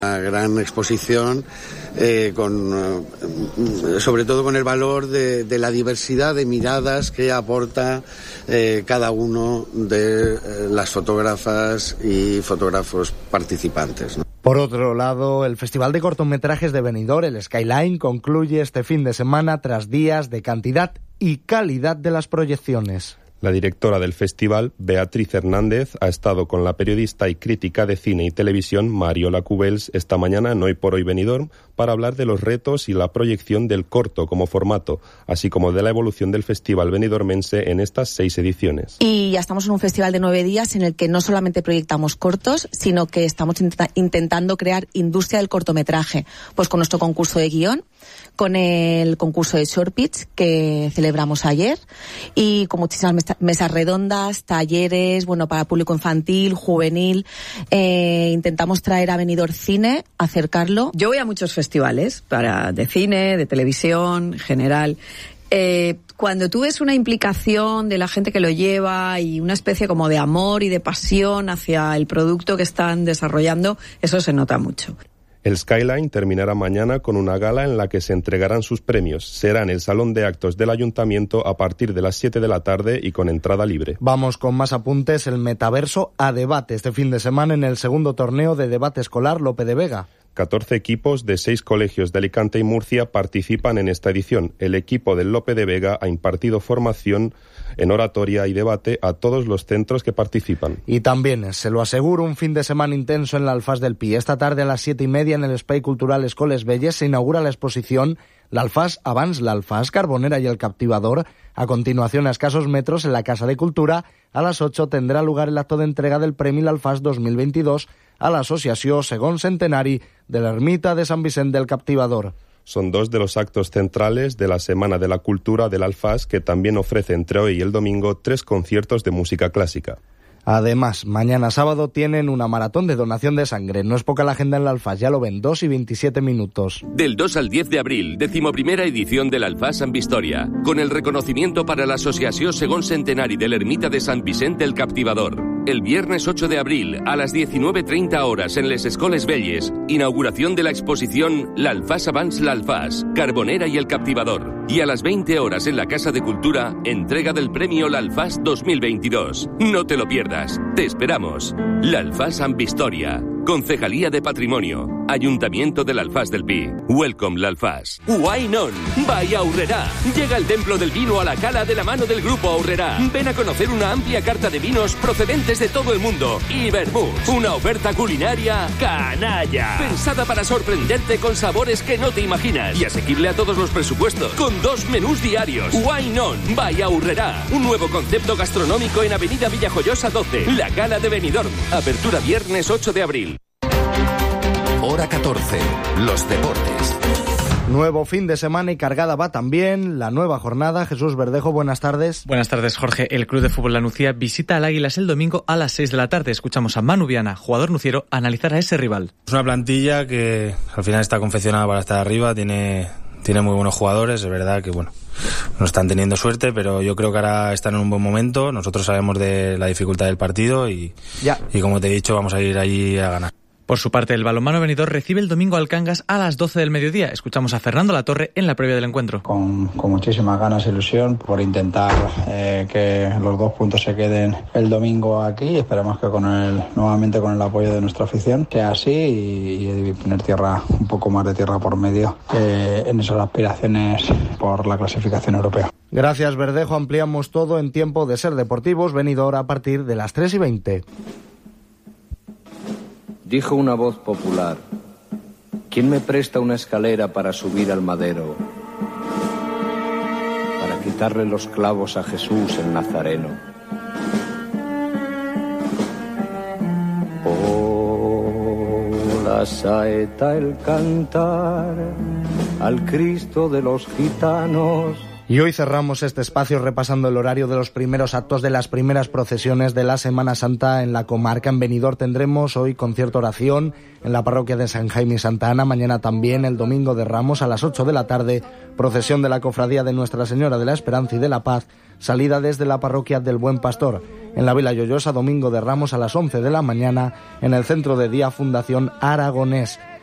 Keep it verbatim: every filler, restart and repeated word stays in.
Una gran exposición, eh, con, eh, sobre todo con el valor de, de la diversidad de miradas que aporta eh, cada uno de eh, las fotógrafas y fotógrafos participantes, ¿no? Por otro lado, el Festival de Cortometrajes de Benidorm, el Skyline, concluye este fin de semana tras días de cantidad y calidad de las proyecciones. La directora del festival, Beatriz Hernández, ha estado con la periodista y crítica de cine y televisión, Mariola Cubels, esta mañana en Hoy por Hoy Benidorm, para hablar de los retos y la proyección del corto como formato, así como de la evolución del festival benidormense en estas seis ediciones. Y ya estamos en un festival de nueve días en el que no solamente proyectamos cortos, sino que estamos int- intentando crear industria del cortometraje, pues con nuestro concurso de guión, con el concurso de Short Pitch que celebramos ayer y con muchísimas mesas mesas redondas, talleres, bueno, para público infantil, juvenil. Eh, intentamos traer a Benidorm Cine, acercarlo. Yo voy a muchos festivales para de cine, de televisión, en general. Eh, cuando tú ves una implicación de la gente que lo lleva y una especie como de amor y de pasión hacia el producto que están desarrollando, eso se nota mucho. El Skyline terminará mañana con una gala en la que se entregarán sus premios. Será en el Salón de Actos del Ayuntamiento a partir de las siete de la tarde y con entrada libre. Vamos con más apuntes. El metaverso a debate este fin de semana en el segundo torneo de debate escolar Lope de Vega. catorce equipos de seis colegios de Alicante y Murcia participan en esta edición. El equipo del Lope de Vega ha impartido formación en oratoria y debate a todos los centros que participan. Y también, se lo aseguro, un fin de semana intenso en la Alfàs del Pi. Esta tarde a las siete y media en el Espai Cultural Escoles Belles se inaugura la exposición L'Alfàs abans l'Alfàs, Carbonera y el Captivador. A continuación, a escasos metros, en la Casa de Cultura, a las ocho tendrá lugar el acto de entrega del Premi L'Alfàs dos mil veintidós a l'Associació Segon Centenari de l'Ermita de Sant Vicent del Captivador. Son dos de los actos centrales de la Semana de la Cultura del Alfàs, que también ofrece entre hoy y el domingo tres conciertos de música clásica. Además, mañana sábado tienen una maratón de donación de sangre. No es poca la agenda en la Alfàs, ya lo ven, dos y veintisiete minutos. Del dos al diez de abril, decimoprimera edición del Alfàs Sant Victòria, con el reconocimiento para la Asociación Segon Centenari de la Ermita de Sant Vicent del Captivador. El viernes ocho de abril, a las diecinueve treinta horas en les Escoles Belles, inauguración de la exposición L'Alfàs abans l'Alfàs, Carbonera y el Captivador. Y a las veinte horas en la Casa de Cultura, entrega del premio L'Alfàs dos mil veintidós. No te lo pierdas, te esperamos. L'Alfàs Sant Victòria, Concejalía de Patrimonio, Ayuntamiento del Alfàs del Pi. Welcome l'Alfàs. Wine On, by Aurrerá. Llega el templo del vino a la cala de la mano del Grupo Aurrerá. Ven a conocer una amplia carta de vinos procedentes de todo el mundo. Y vermouths, una oferta culinaria canalla. Pensada para sorprenderte con sabores que no te imaginas. Y asequible a todos los presupuestos. Con dos menús diarios. Wine On, by Aurrerá. Un nuevo concepto gastronómico en Avenida Villajoyosa doce. La Cala de Benidorm. Apertura viernes ocho de abril. Hora catorce. Los deportes. Nuevo fin de semana y cargada va también la nueva jornada. Jesús Verdejo, buenas tardes. Buenas tardes, Jorge. El Club de Fútbol La Nucía visita al Águilas el domingo a las seis de la tarde. Escuchamos a Manu Viana, jugador nuciero, analizar a ese rival. Es una plantilla que al final está confeccionada para estar arriba, tiene, tiene muy buenos jugadores. Es verdad que, bueno, no están teniendo suerte, pero yo creo que ahora están en un buen momento. Nosotros sabemos de la dificultad del partido y, ya. y como te he dicho, vamos a ir allí a ganar. Por su parte, el balonmano Benidorm recibe el domingo al Cangas a las doce del mediodía. Escuchamos a Fernando Latorre en la previa del encuentro. Con, con muchísimas ganas e ilusión por intentar eh, que los dos puntos se queden el domingo aquí. Esperemos que con el nuevamente con el apoyo de nuestra afición sea así y, y poner tierra, un poco más de tierra por medio eh, en esas aspiraciones por la clasificación europea. Gracias, Verdejo. Ampliamos todo en tiempo de Ser Deportivos. Benidorm a partir de las tres y veinte. Dijo una voz popular: ¿quién me presta una escalera para subir al madero? Para quitarle los clavos a Jesús el Nazareno. Oh, la saeta, el cantar al Cristo de los gitanos. Y hoy cerramos este espacio repasando el horario de los primeros actos de las primeras procesiones de la Semana Santa en la comarca. En Benidorm tendremos hoy concierto oración en la parroquia de San Jaime y Santa Ana. Mañana también, el domingo de Ramos, a las ocho de la tarde, procesión de la Cofradía de Nuestra Señora de la Esperanza y de la Paz, salida desde la parroquia del Buen Pastor. En la Vila Lloyosa, domingo de Ramos a las once de la mañana, en el Centro de Día Fundación Aragonés.